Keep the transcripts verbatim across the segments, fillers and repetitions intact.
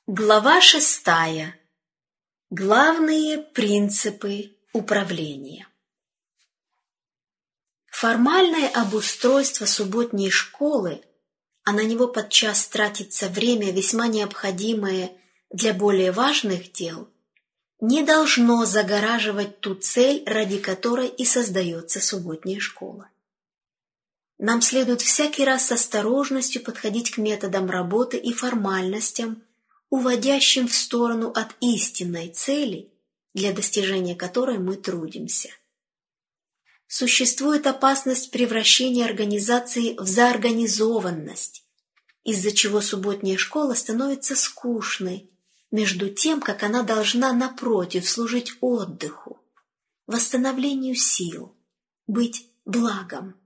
Глава шестая. Главные принципы управления. Формальное обустройство субботней школы, а на него подчас тратится время, весьма необходимое для более важных дел, не должно загораживать ту цель, ради которой и создается субботняя школа. Нам следует всякий раз с осторожностью подходить к методам работы и формальностям, уводящим в сторону от истинной цели, для достижения которой мы трудимся. Существует опасность превращения организации в заорганизованность, из-за чего субботняя школа становится скучной, между тем, как она должна, напротив, служить отдыху, восстановлению сил, быть благом.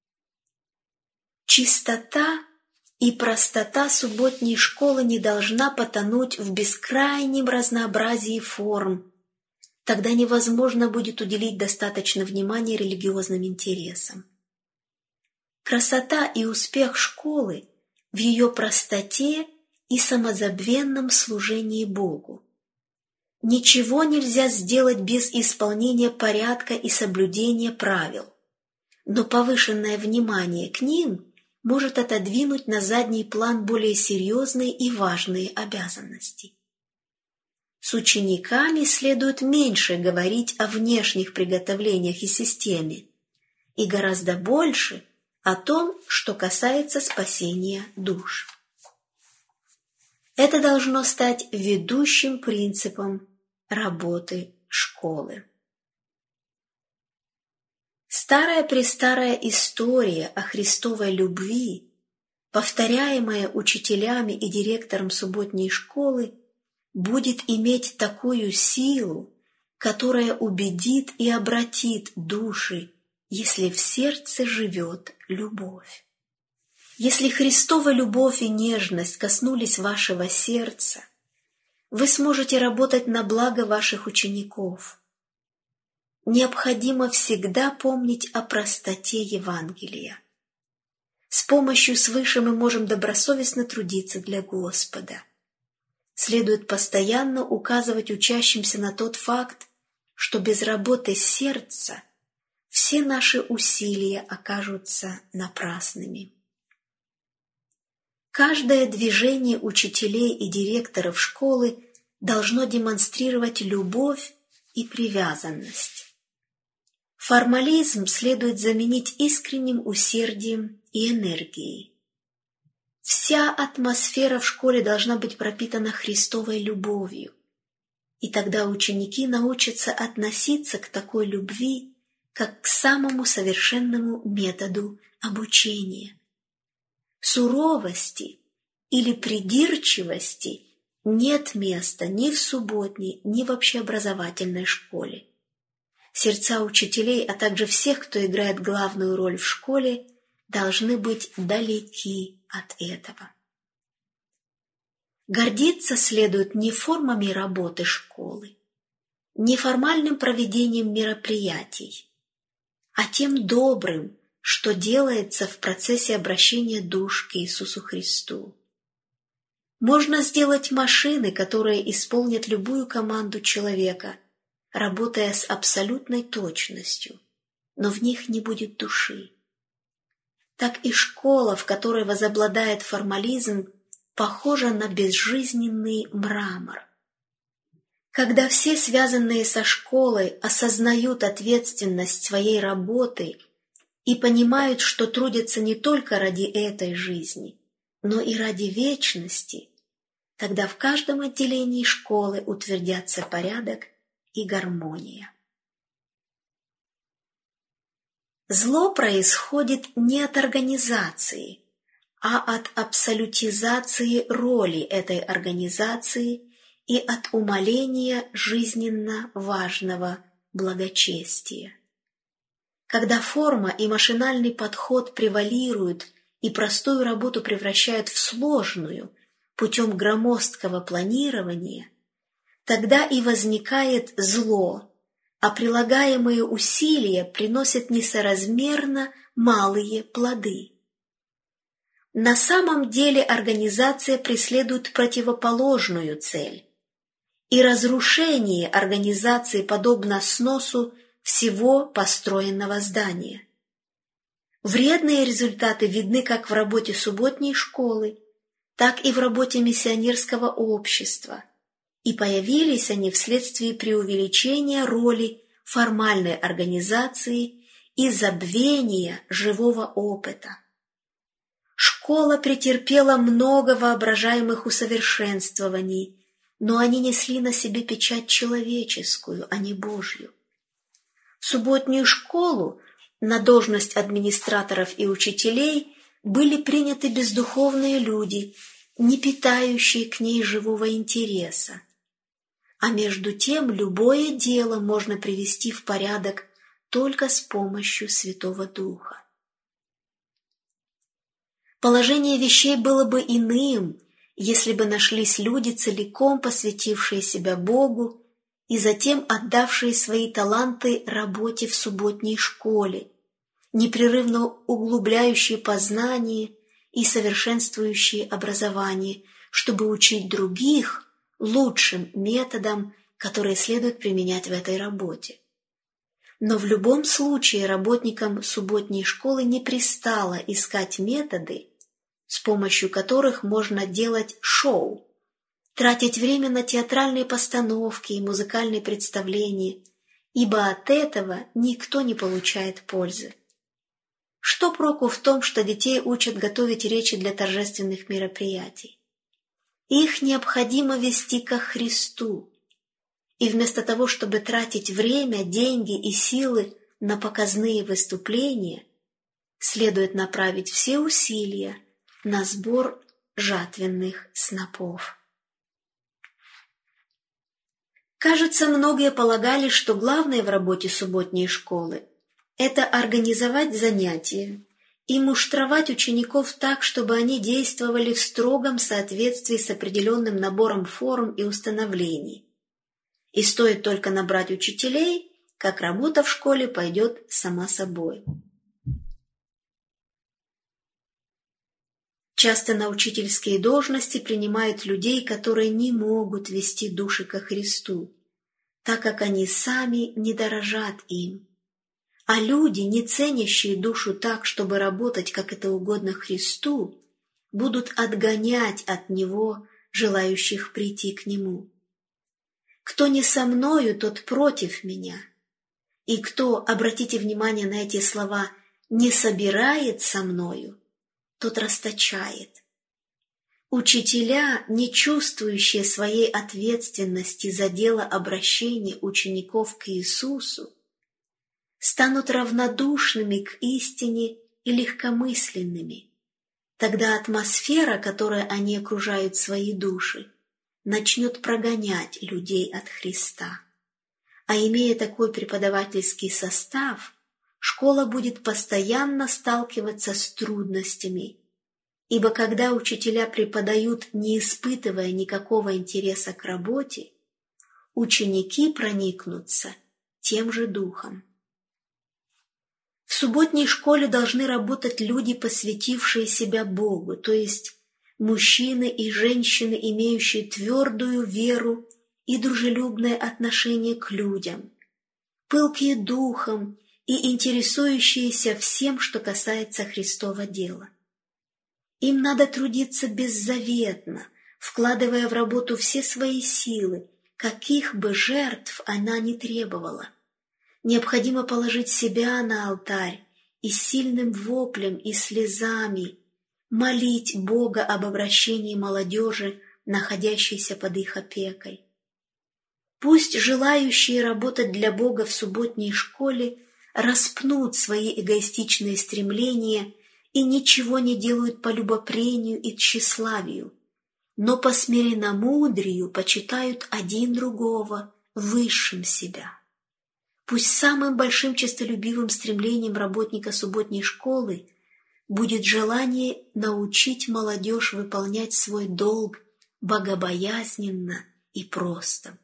Чистота и простота субботней школы не должна потонуть в бескрайнем разнообразии форм. Тогда невозможно будет уделить достаточно внимания религиозным интересам. Красота и успех школы в ее простоте и самозабвенном служении Богу. Ничего нельзя сделать без исполнения порядка и соблюдения правил, но повышенное внимание к ним может отодвинуть на задний план более серьезные и важные обязанности. С учениками следует меньше говорить о внешних приготовлениях и системе, и гораздо больше о том, что касается спасения душ. Это должно стать ведущим принципом работы школы. Старая-престарая история о Христовой любви, повторяемая учителями и директором субботней школы, будет иметь такую силу, которая убедит и обратит души, если в сердце живет любовь. Если Христова любовь и нежность коснулись вашего сердца, вы сможете работать на благо ваших учеников. Необходимо всегда помнить о простоте Евангелия. С помощью свыше мы можем добросовестно трудиться для Господа. Следует постоянно указывать учащимся на тот факт, что без работы сердца все наши усилия окажутся напрасными. Каждое движение учителей и директоров школы должно демонстрировать любовь и привязанность. Формализм следует заменить искренним усердием и энергией. Вся атмосфера в школе должна быть пропитана Христовой любовью, и тогда ученики научатся относиться к такой любви как к самому совершенному методу обучения. Суровости или придирчивости нет места ни в субботней, ни в общеобразовательной школе. Сердца учителей, а также всех, кто играет главную роль в школе, должны быть далеки от этого. Гордиться следует не формами работы школы, не формальным проведением мероприятий, а тем добрым, что делается в процессе обращения душ к Иисусу Христу. Можно сделать машины, которые исполнят любую команду человека, работая с абсолютной точностью, но в них не будет души. Так и школа, в которой возобладает формализм, похожа на безжизненный мрамор. Когда все связанные со школой осознают ответственность своей работы и понимают, что трудятся не только ради этой жизни, но и ради вечности, тогда в каждом отделении школы утвердятся порядок и гармония. Зло происходит не от организации, а от абсолютизации роли этой организации и от умаления жизненно важного благочестия. Когда форма и машинальный подход превалируют и простую работу превращают в сложную путем громоздкого планирования, тогда и возникает зло, а прилагаемые усилия приносят несоразмерно малые плоды. На самом деле организация преследует противоположную цель, и разрушение организации подобно сносу всего построенного здания. Вредные результаты видны как в работе субботней школы, так и в работе миссионерского общества, и появились они вследствие преувеличения роли формальной организации и забвения живого опыта. Школа претерпела много воображаемых усовершенствований, но они несли на себе печать человеческую, а не Божью. В субботнюю школу на должность администраторов и учителей были приняты бездуховные люди, не питающие к ней живого интереса. А между тем любое дело можно привести в порядок только с помощью Святого Духа. Положение вещей было бы иным, если бы нашлись люди, целиком посвятившие себя Богу и затем отдавшие свои таланты работе в субботней школе, непрерывно углубляющие познание и совершенствующие образование, чтобы учить других лучшим методам, которые следует применять в этой работе. Но в любом случае работникам субботней школы не пристало искать методы, с помощью которых можно делать шоу, тратить время на театральные постановки и музыкальные представления, ибо от этого никто не получает пользы. Что проку в том, что детей учат готовить речи для торжественных мероприятий? Их необходимо вести ко Христу, и вместо того, чтобы тратить время, деньги и силы на показные выступления, следует направить все усилия на сбор жатвенных снопов. Кажется, многие полагали, что главное в работе субботней школы – это организовать занятия и муштровать учеников так, чтобы они действовали в строгом соответствии с определенным набором форм и установлений. И стоит только набрать учителей, как работа в школе пойдет сама собой. Часто на учительские должности принимают людей, которые не могут вести души ко Христу, так как они сами не дорожат им. А люди, не ценящие душу так, чтобы работать, как это угодно Христу, будут отгонять от Него желающих прийти к Нему. Кто не со мною, тот против меня. И кто, обратите внимание на эти слова, не собирает со мною, тот расточает. Учителя, не чувствующие своей ответственности за дело обращения учеников к Иисусу, станут равнодушными к истине и легкомысленными. Тогда атмосфера, которой они окружают свои души, начнет прогонять людей от Христа. А имея такой преподавательский состав, школа будет постоянно сталкиваться с трудностями, ибо когда учителя преподают, не испытывая никакого интереса к работе, ученики проникнутся тем же духом. В субботней школе должны работать люди, посвятившие себя Богу, то есть мужчины и женщины, имеющие твердую веру и дружелюбное отношение к людям, пылкие духом и интересующиеся всем, что касается Христова дела. Им надо трудиться беззаветно, вкладывая в работу все свои силы, каких бы жертв она ни требовала. Необходимо положить себя на алтарь и сильным воплем и слезами молить Бога об обращении молодежи, находящейся под их опекой. Пусть желающие работать для Бога в субботней школе распнут свои эгоистичные стремления и ничего не делают по любопрению и тщеславию, но по смиренномудрию почитают один другого высшим себя. Пусть самым большим честолюбивым стремлением работника субботней школы будет желание научить молодежь выполнять свой долг богобоязненно и просто.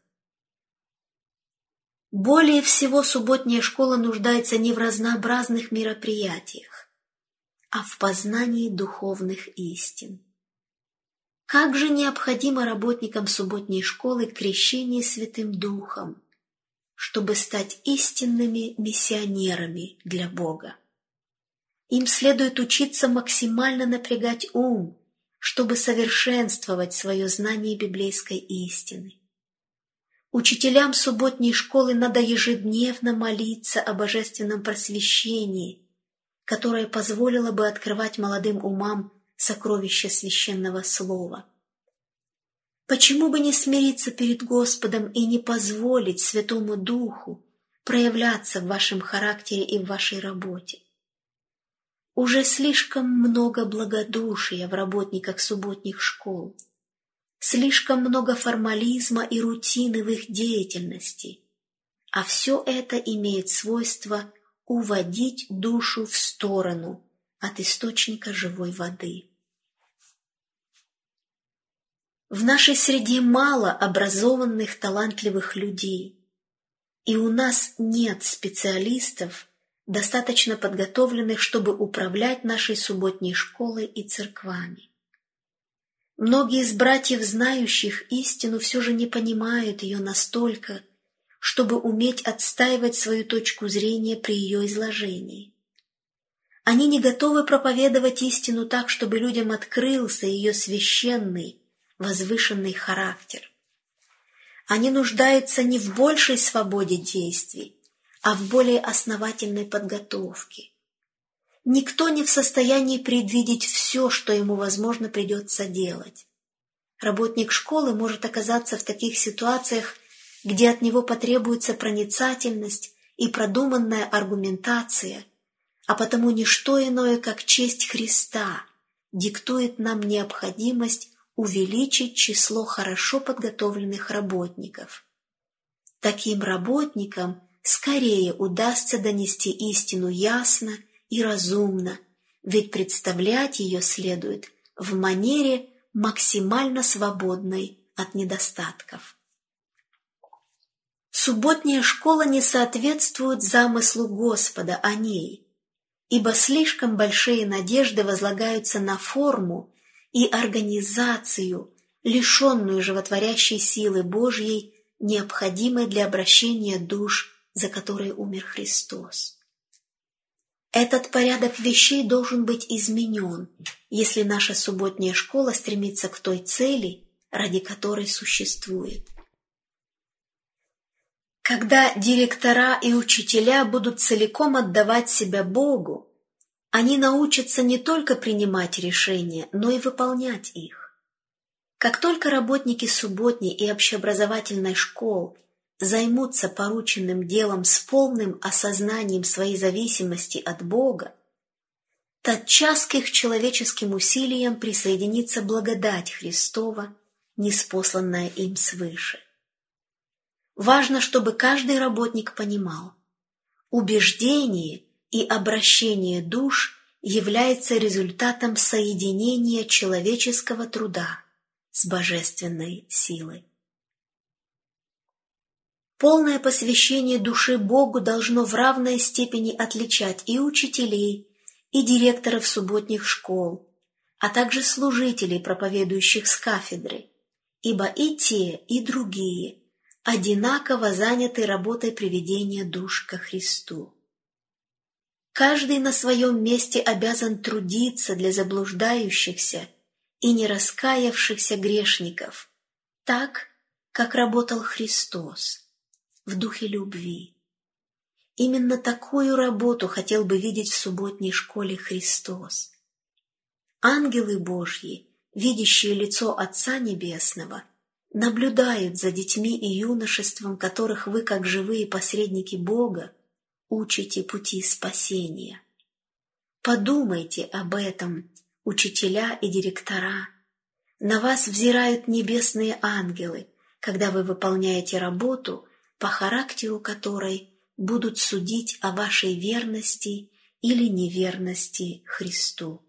Более всего субботняя школа нуждается не в разнообразных мероприятиях, а в познании духовных истин. Как же необходимо работникам субботней школы крещение Святым Духом, чтобы стать истинными миссионерами для Бога. Им следует учиться максимально напрягать ум, чтобы совершенствовать свое знание библейской истины. Учителям субботней школы надо ежедневно молиться о божественном просвещении, которое позволило бы открывать молодым умам сокровища священного слова. Почему бы не смириться перед Господом и не позволить Святому Духу проявляться в вашем характере и в вашей работе? Уже слишком много благодушия в работниках субботних школ, слишком много формализма и рутины в их деятельности, а все это имеет свойство уводить душу в сторону от источника живой воды. В нашей среде мало образованных, талантливых людей, и у нас нет специалистов, достаточно подготовленных, чтобы управлять нашей субботней школой и церквами. Многие из братьев, знающих истину, все же не понимают ее настолько, чтобы уметь отстаивать свою точку зрения при ее изложении. Они не готовы проповедовать истину так, чтобы людям открылся ее священный, возвышенный характер. Они нуждаются не в большей свободе действий, а в более основательной подготовке. Никто не в состоянии предвидеть все, что ему, возможно, придется делать. Работник школы может оказаться в таких ситуациях, где от него потребуется проницательность и продуманная аргументация, а потому ничто иное, как честь Христа, диктует нам необходимость увеличить число хорошо подготовленных работников. Таким работникам скорее удастся донести истину ясно и разумно, ведь представлять ее следует в манере максимально свободной от недостатков. Субботняя школа не соответствует замыслу Господа о ней, ибо слишком большие надежды возлагаются на форму и организацию, лишенную животворящей силы Божьей, необходимой для обращения душ, за которые умер Христос. Этот порядок вещей должен быть изменен, если наша субботняя школа стремится к той цели, ради которой существует. Когда директора и учителя будут целиком отдавать себя Богу, они научатся не только принимать решения, но и выполнять их. Как только работники субботней и общеобразовательной школ займутся порученным делом с полным осознанием своей зависимости от Бога, тотчас к их человеческим усилиям присоединится благодать Христова, ниспосланная им свыше. Важно, чтобы каждый работник понимал, убеждение и обращение душ является результатом соединения человеческого труда с божественной силой. Полное посвящение души Богу должно в равной степени отличать и учителей, и директоров субботних школ, а также служителей, проповедующих с кафедры, ибо и те, и другие одинаково заняты работой приведения душ ко Христу. Каждый на своем месте обязан трудиться для заблуждающихся и нераскаявшихся грешников, так, как работал Христос, в духе любви. Именно такую работу хотел бы видеть в субботней школе Христос. Ангелы Божьи, видящие лицо Отца Небесного, наблюдают за детьми и юношеством, которых вы, как живые посредники Бога, учите пути спасения. Подумайте об этом, учителя и директора. На вас взирают небесные ангелы, когда вы выполняете работу, по характеру которой будут судить о вашей верности или неверности Христу.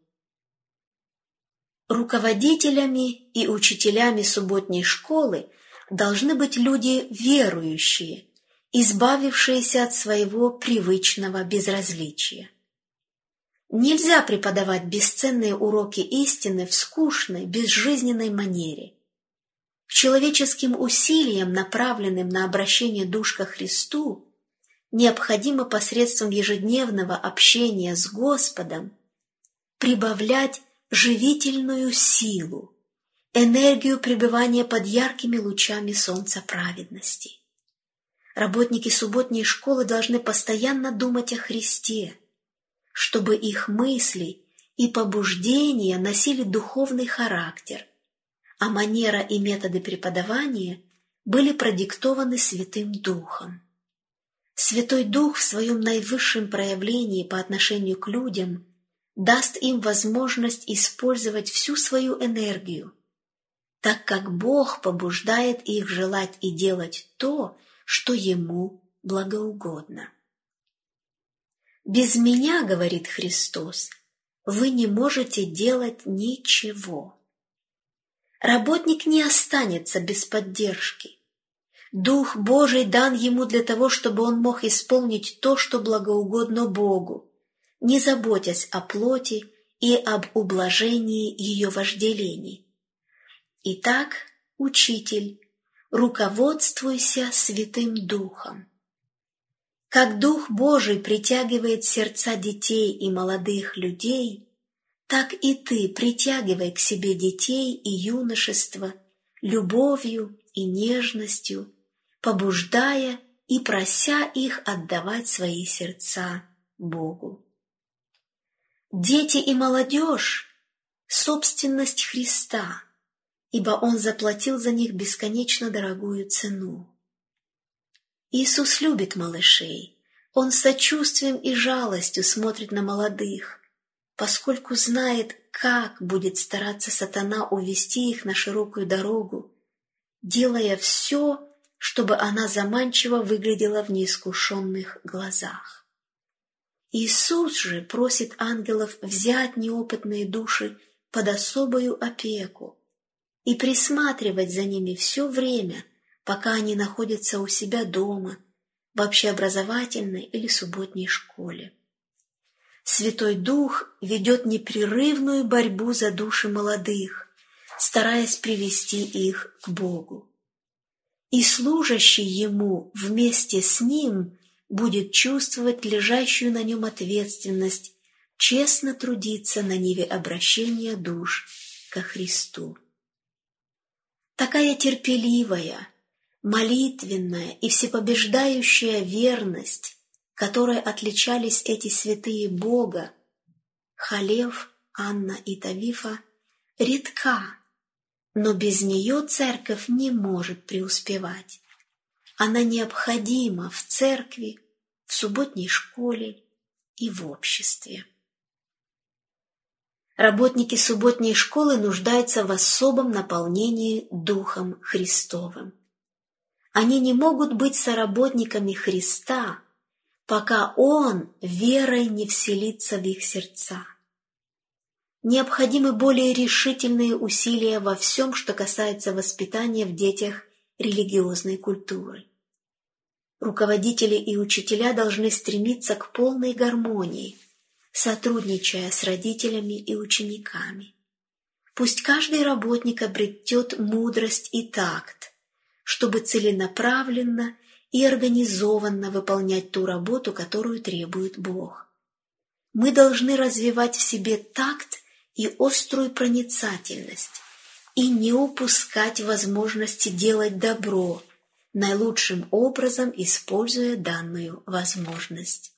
Руководителями и учителями субботней школы должны быть люди верующие, избавившиеся от своего привычного безразличия. Нельзя преподавать бесценные уроки истины в скучной, безжизненной манере. К человеческим усилиям, направленным на обращение душ ко Христу, необходимо посредством ежедневного общения с Господом прибавлять живительную силу, энергию пребывания под яркими лучами солнца праведности. Работники субботней школы должны постоянно думать о Христе, чтобы их мысли и побуждения носили духовный характер, а манера и методы преподавания были продиктованы Святым Духом. Святой Дух в своем наивысшем проявлении по отношению к людям даст им возможность использовать всю свою энергию, так как Бог побуждает их желать и делать то, что Ему благоугодно. «Без Меня, — говорит Христос, — вы не можете делать ничего». Работник не останется без поддержки. Дух Божий дан ему для того, чтобы он мог исполнить то, что благоугодно Богу, не заботясь о плоти и об ублажении ее вожделений. Итак, учитель, руководствуйся Святым Духом. Как Дух Божий притягивает сердца детей и молодых людей, так и ты притягивай к себе детей и юношество любовью и нежностью, побуждая и прося их отдавать свои сердца Богу. Дети и молодежь – собственность Христа, ибо Он заплатил за них бесконечно дорогую цену. Иисус любит малышей, Он с сочувствием и жалостью смотрит на молодых, поскольку знает, как будет стараться сатана увести их на широкую дорогу, делая все, чтобы она заманчиво выглядела в неискушенных глазах. Иисус же просит ангелов взять неопытные души под особую опеку и присматривать за ними все время, пока они находятся у себя дома, в общеобразовательной или субботней школе. Святой Дух ведет непрерывную борьбу за души молодых, стараясь привести их к Богу. И служащий Ему вместе с Ним будет чувствовать лежащую на нем ответственность честно трудиться на ниве обращения душ ко Христу. Такая терпеливая, молитвенная и всепобеждающая верность, которой отличались эти святые Бога, Халев, Анна и Тавифа, редка, но без нее церковь не может преуспевать. Она необходима в церкви, в субботней школе и в обществе. Работники субботней школы нуждаются в особом наполнении Духом Христовым. Они не могут быть соработниками Христа, пока Он верой не вселится в их сердца. Необходимы более решительные усилия во всем, что касается воспитания в детях религиозной культуры. Руководители и учителя должны стремиться к полной гармонии, сотрудничая с родителями и учениками. Пусть каждый работник обретет мудрость и такт, чтобы целенаправленно и организованно выполнять ту работу, которую требует Бог. Мы должны развивать в себе такт и острую проницательность, и не упускать возможности делать добро, наилучшим образом используя данную возможность.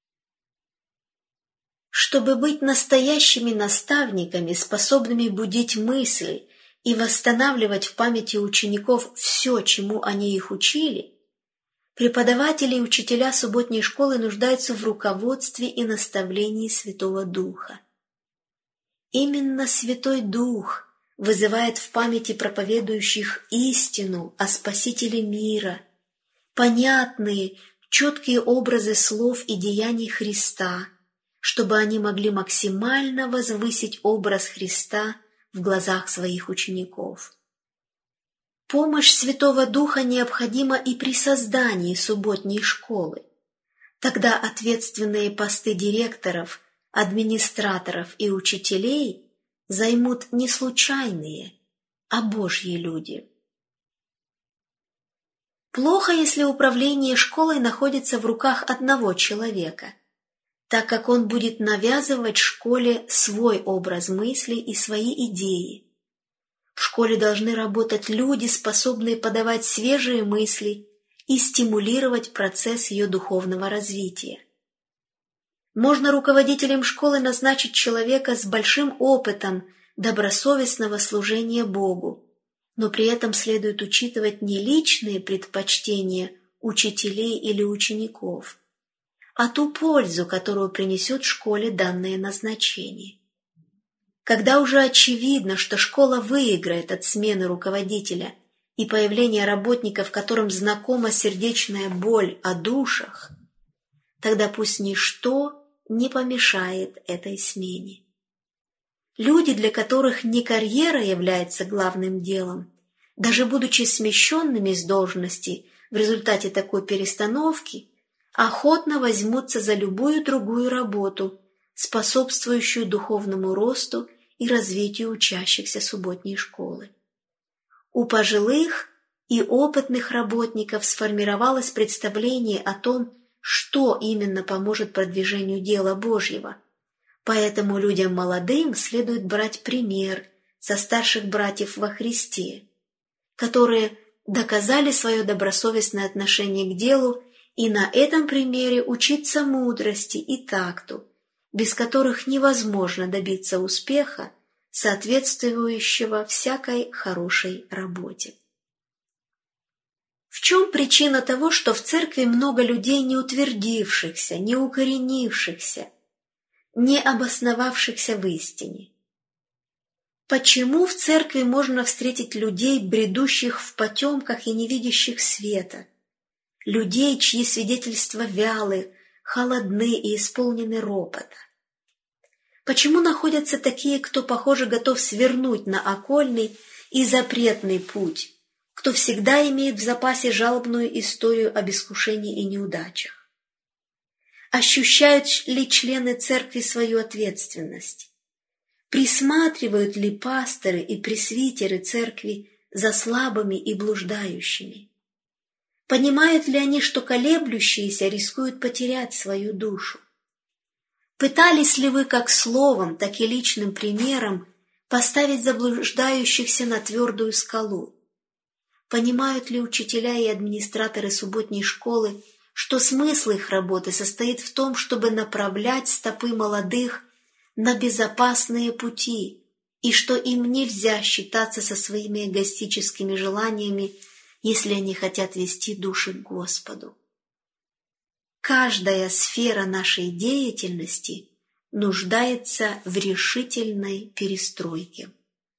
Чтобы быть настоящими наставниками, способными будить мысль и восстанавливать в памяти учеников все, чему они их учили, преподаватели и учителя субботней школы нуждаются в руководстве и наставлении Святого Духа. Именно Святой Дух вызывает в памяти проповедующих истину о Спасителе мира, понятные, четкие образы слов и деяний Христа, чтобы они могли максимально возвысить образ Христа в глазах своих учеников. Помощь Святого Духа необходима и при создании субботней школы. Тогда ответственные посты директоров, администраторов и учителей займут не случайные, а Божьи люди. Плохо, если управление школой находится в руках одного человека, так как он будет навязывать школе свой образ мысли и свои идеи. В школе должны работать люди, способные подавать свежие мысли и стимулировать процесс ее духовного развития. Можно руководителем школы назначить человека с большим опытом добросовестного служения Богу, но при этом следует учитывать не личные предпочтения учителей или учеников, а ту пользу, которую принесет школе данное назначение. Когда уже очевидно, что школа выиграет от смены руководителя и появления работников, которым знакома сердечная боль о душах, тогда пусть ничто не помешает этой смене. Люди, для которых не карьера является главным делом, даже будучи смещенными с должности в результате такой перестановки, охотно возьмутся за любую другую работу, способствующую духовному росту и развитию учащихся субботней школы. У пожилых и опытных работников сформировалось представление о том, что именно поможет продвижению дела Божьего. Поэтому людям молодым следует брать пример со старших братьев во Христе, которые доказали свое добросовестное отношение к делу, и на этом примере учиться мудрости и такту, без которых невозможно добиться успеха, соответствующего всякой хорошей работе. В чем причина того, что в церкви много людей не утвердившихся, не укоренившихся, не обосновавшихся в истине? Почему в церкви можно встретить людей, бредущих в потемках и не видящих света, людей, чьи свидетельства вялы, холодны и исполнены ропота? Почему находятся такие, кто, похоже, готов свернуть на окольный и запретный путь, кто всегда имеет в запасе жалобную историю об искушении и неудачах? Ощущают ли члены церкви свою ответственность? Присматривают ли пасторы и пресвитеры церкви за слабыми и блуждающими? Понимают ли они, что колеблющиеся рискуют потерять свою душу? Пытались ли вы как словом, так и личным примером поставить заблуждающихся на твердую скалу? Понимают ли учителя и администраторы субботней школы, что смысл их работы состоит в том, чтобы направлять стопы молодых на безопасные пути, и что им нельзя считаться со своими эгоистическими желаниями, если они хотят вести души к Господу? Каждая сфера нашей деятельности нуждается в решительной перестройке.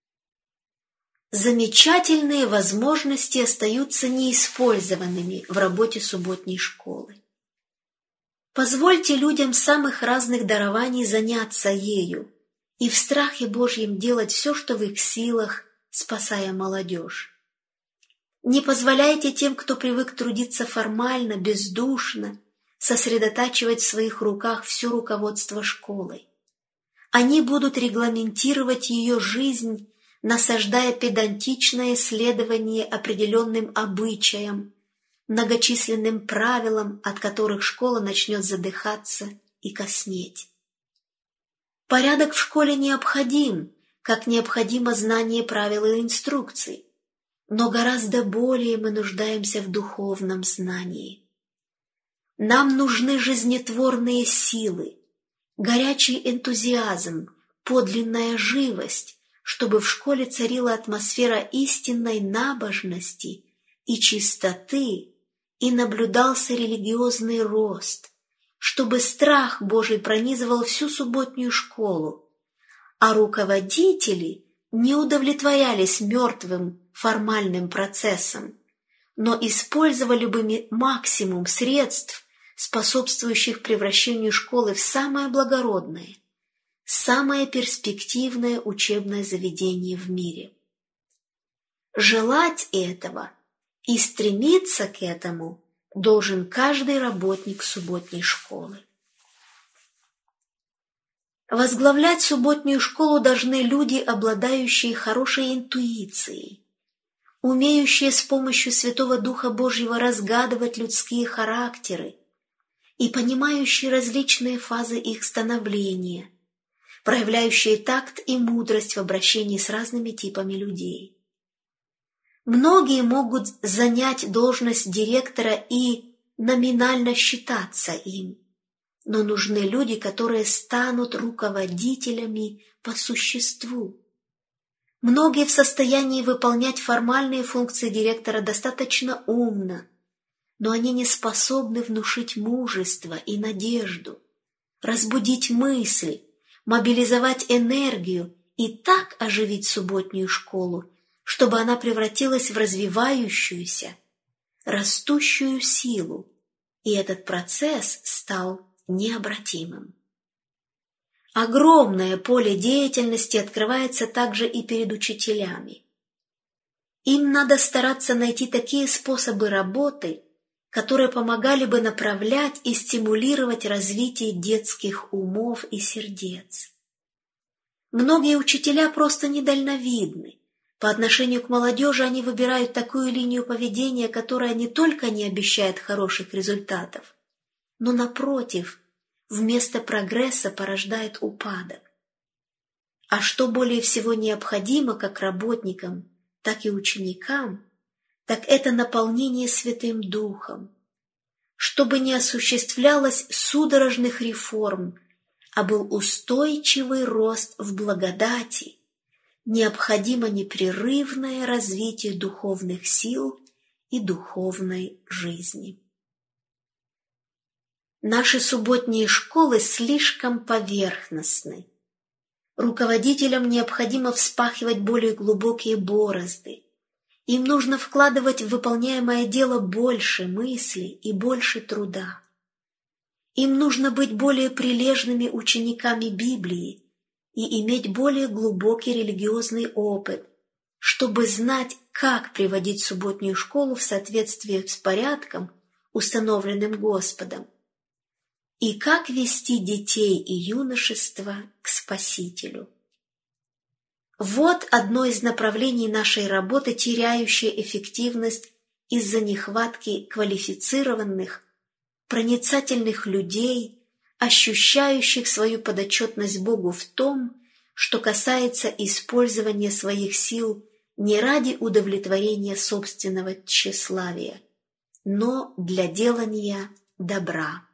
Замечательные возможности остаются неиспользованными в работе субботней школы. Позвольте людям самых разных дарований заняться ею и в страхе Божьем делать все, что в их силах, спасая молодежь. Не позволяйте тем, кто привык трудиться формально, бездушно, сосредотачивать в своих руках все руководство школой. Они будут регламентировать ее жизнь, насаждая педантичное следование определенным обычаям, многочисленным правилам, от которых школа начнет задыхаться и коснеть. Порядок в школе необходим, как необходимо знание правил и инструкций, но гораздо более мы нуждаемся в духовном знании. Нам нужны жизнетворные силы, горячий энтузиазм, подлинная живость, чтобы в школе царила атмосфера истинной набожности и чистоты, и наблюдался религиозный рост, чтобы страх Божий пронизывал всю субботнюю школу, а руководители не удовлетворялись мертвым формальным процессом, но использовали бы максимум средств, способствующих превращению школы в самое благородное, самое перспективное учебное заведение в мире. Желать этого и стремиться к этому должен каждый работник субботней школы. Возглавлять субботнюю школу должны люди, обладающие хорошей интуицией, умеющие с помощью Святого Духа Божьего разгадывать людские характеры и понимающие различные фазы их становления, проявляющие такт и мудрость в обращении с разными типами людей. Многие могут занять должность директора и номинально считаться им, но нужны люди, которые станут руководителями по существу. Многие в состоянии выполнять формальные функции директора достаточно умно, но они не способны внушить мужество и надежду, разбудить мысль, мобилизовать энергию и так оживить субботнюю школу, чтобы она превратилась в развивающуюся, растущую силу, и этот процесс стал необратимым. Огромное поле деятельности открывается также и перед учителями. Им надо стараться найти такие способы работы, которые помогали бы направлять и стимулировать развитие детских умов и сердец. Многие учителя просто недальновидны. По отношению к молодежи они выбирают такую линию поведения, которая не только не обещает хороших результатов, но, напротив, вместо прогресса порождает упадок. А что более всего необходимо как работникам, так и ученикам, так это наполнение Святым Духом. Чтобы не осуществлялось судорожных реформ, а был устойчивый рост в благодати, необходимо непрерывное развитие духовных сил и духовной жизни. Наши субботние школы слишком поверхностны. Руководителям необходимо вспахивать более глубокие борозды. Им нужно вкладывать в выполняемое дело больше мысли и больше труда. Им нужно быть более прилежными учениками Библии и иметь более глубокий религиозный опыт, чтобы знать, как приводить субботнюю школу в соответствии с порядком, установленным Господом, и как вести детей и юношество к Спасителю. Вот одно из направлений нашей работы, теряющее эффективность из-за нехватки квалифицированных, проницательных людей, ощущающих свою подотчетность Богу в том, что касается использования своих сил не ради удовлетворения собственного тщеславия, но для делания добра.